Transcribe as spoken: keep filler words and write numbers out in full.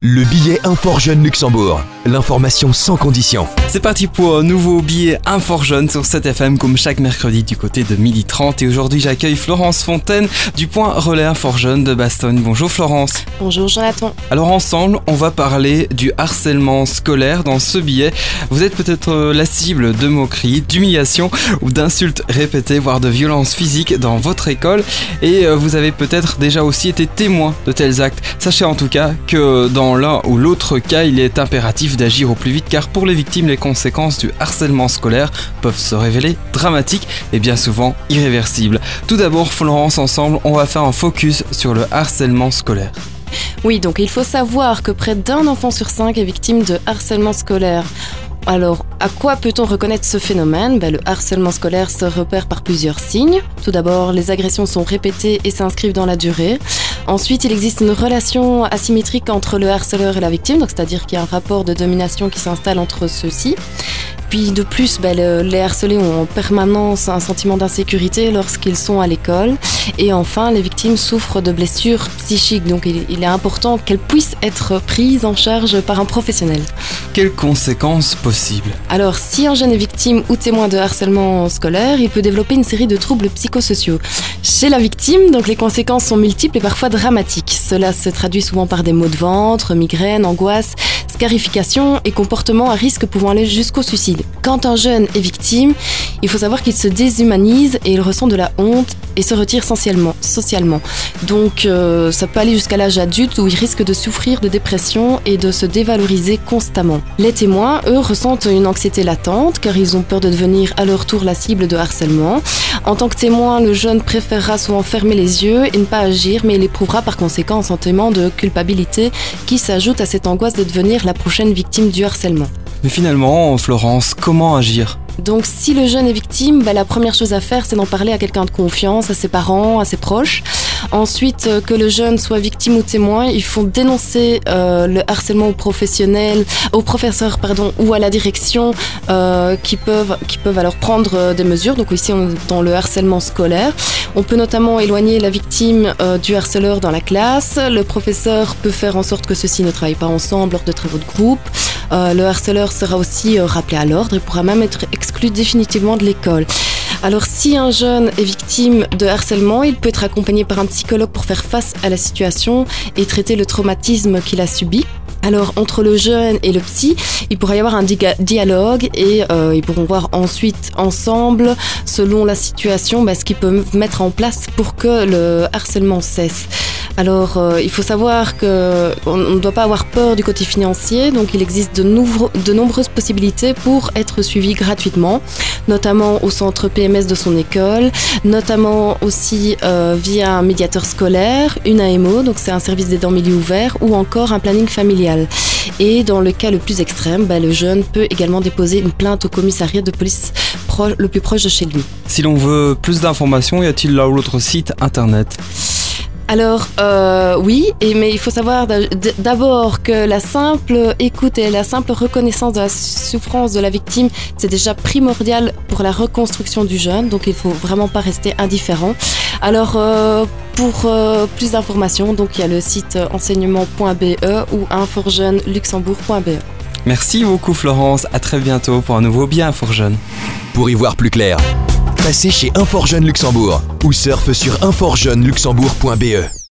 Le billet Infor Jeune Luxembourg, l'information sans condition. C'est parti pour un nouveau billet Infor Jeune sur sept F M comme chaque mercredi du côté de midi trente. Et aujourd'hui j'accueille Florence Fontaine du point relais Infor Jeune de Bastogne. Bonjour Florence. Bonjour Jonathan. Alors ensemble on va parler du harcèlement scolaire dans ce billet. Vous êtes peut-être la cible de moqueries, d'humiliations ou d'insultes répétées, voire de violences physiques dans votre école. Et vous avez peut-être déjà aussi été témoin de tels actes. Sachez en tout cas que dans l'un ou l'autre cas, il est impératif d'agir au plus vite car pour les victimes, les conséquences du harcèlement scolaire peuvent se révéler dramatiques et bien souvent irréversibles. Tout d'abord, Florence, ensemble, on va faire un focus sur le harcèlement scolaire. Oui, donc il faut savoir que près d'un enfant sur cinq est victime de harcèlement scolaire. Alors, à quoi peut-on reconnaître ce phénomène ? ben, Le harcèlement scolaire se repère par plusieurs signes. Tout d'abord, les agressions sont répétées et s'inscrivent dans la durée. Ensuite, il existe une relation asymétrique entre le harceleur et la victime, donc c'est-à-dire qu'il y a un rapport de domination qui s'installe entre ceux-ci. Puis de plus, ben, le, les harcelés ont en permanence un sentiment d'insécurité lorsqu'ils sont à l'école. Et enfin, les victimes souffrent de blessures psychiques, donc il, il est important qu'elles puissent être prises en charge par un professionnel. Quelles conséquences possibles ? Alors, si un jeune est victime ou témoin de harcèlement scolaire, il peut développer une série de troubles psychosociaux. Chez la victime, donc les conséquences sont multiples et parfois dramatiques. Cela se traduit souvent par des maux de ventre, migraines, angoisses, scarification et comportements à risque pouvant aller jusqu'au suicide. Quand un jeune est victime, il faut savoir qu'il se déshumanise et il ressent de la honte et se retire socialement. socialement. Donc euh, ça peut aller jusqu'à l'âge adulte où il risque de souffrir de dépression et de se dévaloriser constamment. Les témoins, eux, ressentent une anxiété latente car ils ont peur de devenir à leur tour la cible de harcèlement. En tant que témoin, le jeune préférera souvent fermer les yeux et ne pas agir, mais il éprouvera par conséquent un sentiment de culpabilité qui s'ajoute à cette angoisse de devenir la prochaine victime du harcèlement. Mais finalement, Florence, comment agir ? Donc si le jeune est victime, bah, la première chose à faire c'est d'en parler à quelqu'un de confiance, à ses parents, à ses proches. Ensuite, euh, que le jeune soit victime ou témoin, il faut dénoncer euh, le harcèlement aux professionnels, aux professeurs pardon, ou à la direction euh, qui, peuvent, qui peuvent alors prendre euh, des mesures. Donc ici on est dans le harcèlement scolaire. On peut notamment éloigner la victime euh, du harceleur dans la classe. Le professeur peut faire en sorte que ceux-ci ne travaillent pas ensemble lors de travaux de groupe. Euh, le harceleur sera aussi euh, rappelé à l'ordre et pourra même être exclu définitivement de l'école. Alors si un jeune est victime de harcèlement, il peut être accompagné par un psychologue pour faire face à la situation et traiter le traumatisme qu'il a subi. Alors entre le jeune et le psy, il pourra y avoir un diga- dialogue et euh, ils pourront voir ensuite ensemble, selon la situation, bah, ce qu'ils peuvent mettre en place pour que le harcèlement cesse. Alors euh, il faut savoir qu'on ne doit pas avoir peur du côté financier, donc il existe de, nouveau, de nombreuses possibilités pour être suivi gratuitement, notamment au centre P M S de son école, notamment aussi euh, via un médiateur scolaire, une A M O, donc c'est un service d'aide en milieu ouvert, ou encore un planning familial. Et dans le cas le plus extrême, bah, le jeune peut également déposer une plainte au commissariat de police pro- le plus proche de chez lui. Si l'on veut plus d'informations, y a-t-il là ou l'autre site internet ? Alors euh, oui, et, mais il faut savoir d'abord que la simple écoute et la simple reconnaissance de la souffrance de la victime, c'est déjà primordial pour la reconstruction du jeune, donc il ne faut vraiment pas rester indifférent. Alors euh, pour euh, plus d'informations, donc il y a le site enseignement point b e ou infor jeune luxembourg point b e. Merci beaucoup Florence, à très bientôt pour un nouveau billet Infor Jeune. Pour y voir plus clair, passez chez Infor Jeune Luxembourg ou surfe sur infor jeune luxembourg point b e.